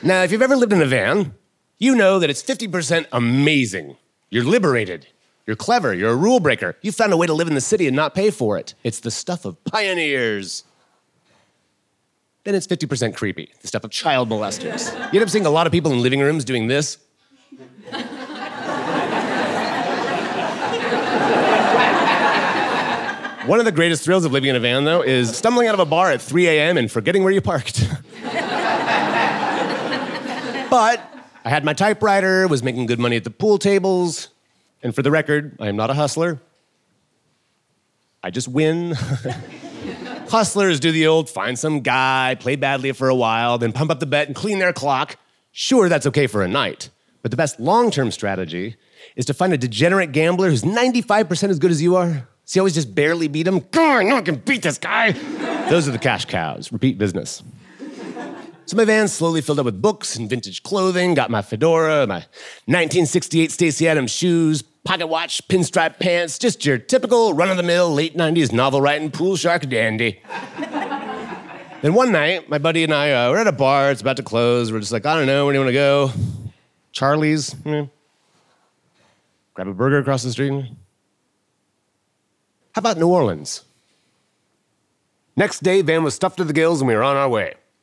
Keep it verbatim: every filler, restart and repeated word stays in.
Now, if you've ever lived in a van, you know that it's fifty percent amazing. You're liberated. You're clever. You're a rule breaker. You found a way to live in the city and not pay for it. It's the stuff of pioneers. Then it's fifty percent creepy, the stuff of child molesters. You end up seeing a lot of people in living rooms doing this. One of the greatest thrills of living in a van, though, is stumbling out of a bar at three a.m. and forgetting where you parked. But I had my typewriter, was making good money at the pool tables, and for the record, I am not a hustler. I just win. Hustlers do the old find some guy, play badly for a while, then pump up the bet and clean their clock. Sure, that's okay for a night, but the best long-term strategy is to find a degenerate gambler who's ninety-five percent as good as you are. So you always just barely beat him. God, I know I can beat this guy. Those are the cash cows, repeat business. So my van slowly filled up with books and vintage clothing, got my fedora, my nineteen sixty-eight Stacey Adams shoes, pocket watch, pinstripe pants, just your typical run-of-the-mill late nineties novel-writing pool shark dandy. Then one night, my buddy and I uh, were at a bar, it's about to close, we're just like, I don't know, where do you want to go? Charlie's? Mm. Grab a burger across the street? How about New Orleans? Next day, van was stuffed to the gills and we were on our way.